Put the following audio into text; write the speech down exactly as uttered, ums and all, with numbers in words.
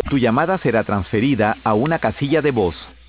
Tu llamada será transferida a una casilla de voz.